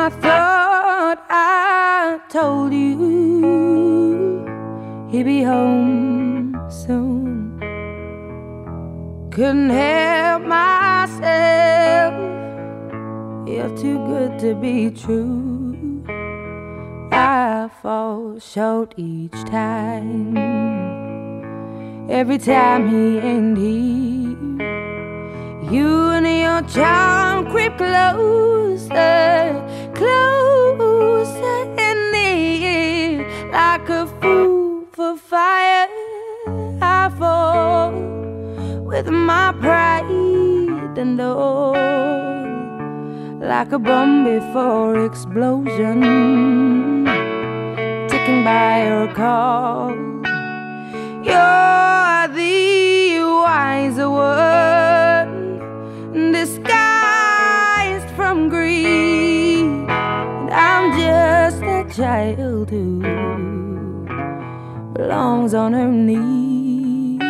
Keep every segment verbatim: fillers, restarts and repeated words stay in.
I thought I told you he'd be home soon. Couldn't help myself, you're too good to be true. I fall short each time, every time he ain't here. You and your charm creep closer, closer in near. Like a fool for fire, I fall with my pride and all, like a bomb before explosion, ticking by your call. You're the wiser one, disguised from greed, and I'm just a child who belongs on her knees.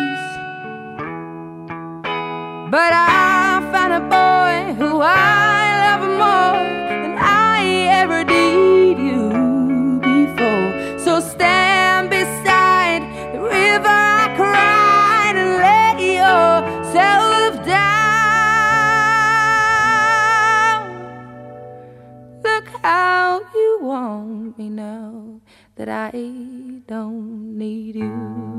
But I found a boy who I love more than I ever did you before. So stand beside the river I cried and lay yourself down. Look how you want me now that I don't need you.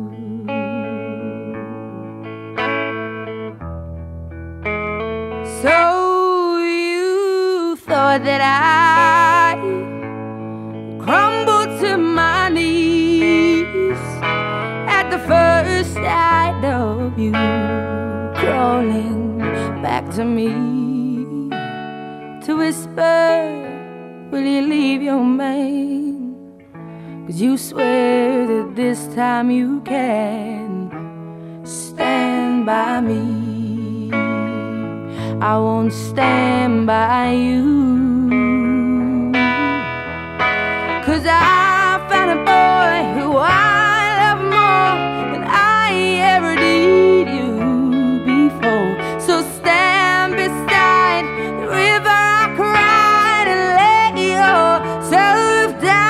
So you thought that I crumbled to my knees at the first sight of you crawling back to me to whisper, will you leave your man? 'Cause you swear that this time you can stand by me. I won't stand by you, 'cause I found a boy who I love more than I ever did you before. So stand beside the river I cried and lay yourself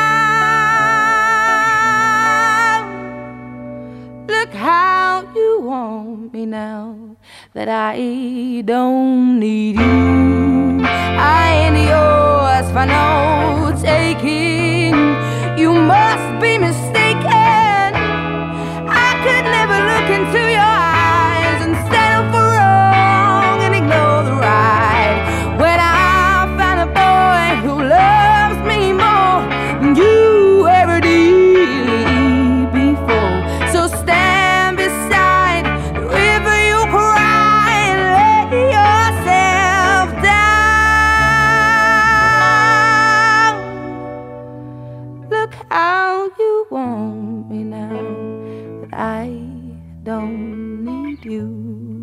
down. Look how you want me now that I don't need you. I ain't yours for no taking. You must be mistaken. I could never look into your eyes and stand for wrong and ignore the right. When I found a boy who loves me more than you ever did before. So stand beside the river you cry and lay yourself down. Look how you want me now that I don't need you.